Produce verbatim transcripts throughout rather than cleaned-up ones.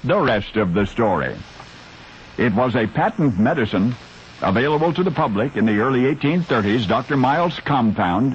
the rest of the story. It was a patent medicine available to the public in the early eighteen thirties, Doctor Miles' compound.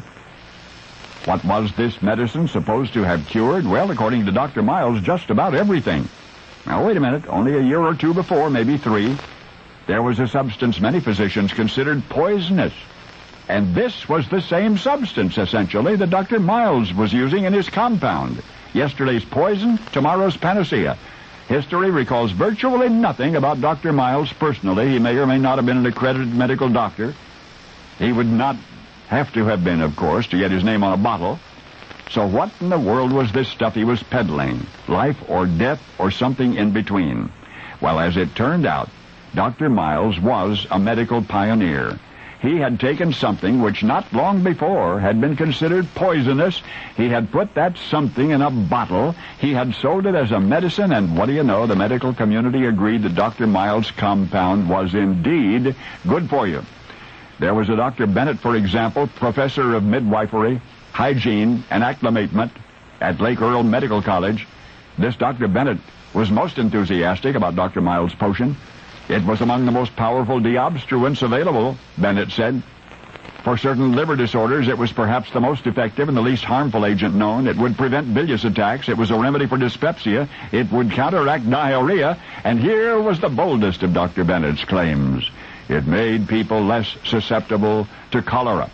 What was this medicine supposed to have cured? Well, according to Doctor Miles, just about everything. Now, wait a minute. Only a year or two before, maybe three, there was a substance many physicians considered poisonous. And this was the same substance, essentially, that Doctor Miles was using in his compound. Yesterday's poison, tomorrow's panacea. History recalls virtually nothing about Doctor Miles personally. He may or may not have been an accredited medical doctor. He would not have to have been, of course, to get his name on a bottle. So what in the world was this stuff he was peddling? Life or death or something in between? Well, as it turned out, Doctor Miles was a medical pioneer. He had taken something which not long before had been considered poisonous. He had put that something in a bottle. He had sold it as a medicine, and what do you know, the medical community agreed that Doctor Miles' compound was indeed good for you. There was a Doctor Bennett, for example, professor of midwifery, hygiene, and acclimatement at Lake Earl Medical College. This Doctor Bennett was most enthusiastic about Doctor Miles' potion. It was among the most powerful deobstruents available, Bennett said. For certain liver disorders, it was perhaps the most effective and the least harmful agent known. It would prevent bilious attacks. It was a remedy for dyspepsia. It would counteract diarrhea. And here was the boldest of Doctor Bennett's claims. It made people less susceptible to cholera.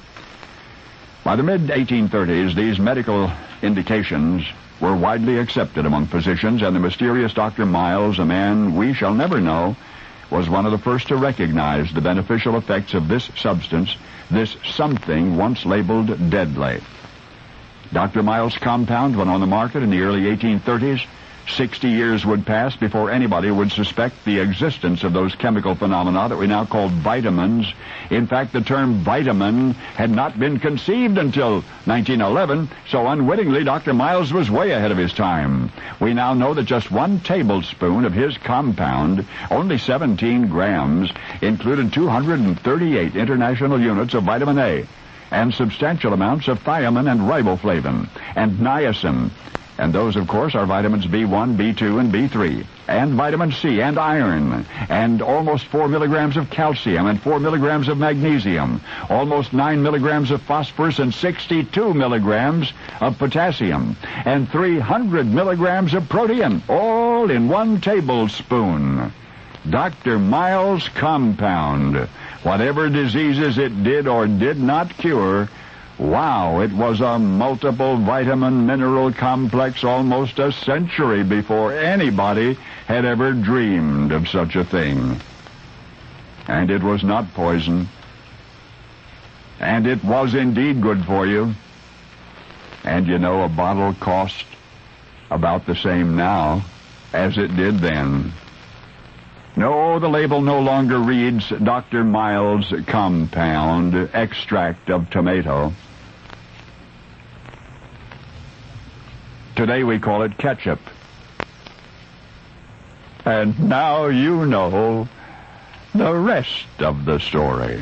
By the mid eighteen thirties, these medical indications were widely accepted among physicians, and the mysterious Doctor Miles, a man we shall never know, was one of the first to recognize the beneficial effects of this substance, this something once labeled deadly. Doctor Miles' compound went on the market in the early eighteen thirties. Sixty years would pass before anybody would suspect the existence of those chemical phenomena that we now call vitamins. In fact, the term vitamin had not been conceived until nineteen eleven, so unwittingly Doctor Miles was way ahead of his time. We now know that just one tablespoon of his compound, only seventeen grams, included two hundred thirty-eight international units of vitamin A and substantial amounts of thiamine and riboflavin and niacin. And those, of course, are vitamins B one, B two, and B three, and vitamin C, and iron, and almost four milligrams of calcium, and four milligrams of magnesium, almost nine milligrams of phosphorus, and sixty-two milligrams of potassium, and three hundred milligrams of protein, all in one tablespoon. Doctor Miles' compound. Whatever diseases it did or did not cure, wow, it was a multiple vitamin mineral complex almost a century before anybody had ever dreamed of such a thing. And it was not poison. And it was indeed good for you. And you know, a bottle costs about the same now as it did then. No, the label no longer reads Doctor Miles' compound, extract of tomato. Today we call it ketchup. And now you know the rest of the story.